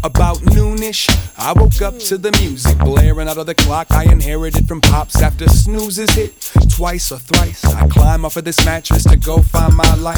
About noonish, I woke up to the music blaring out of the clock I inherited from pops after snoozes hit twice or thrice. I climb off of this mattress to go find my life.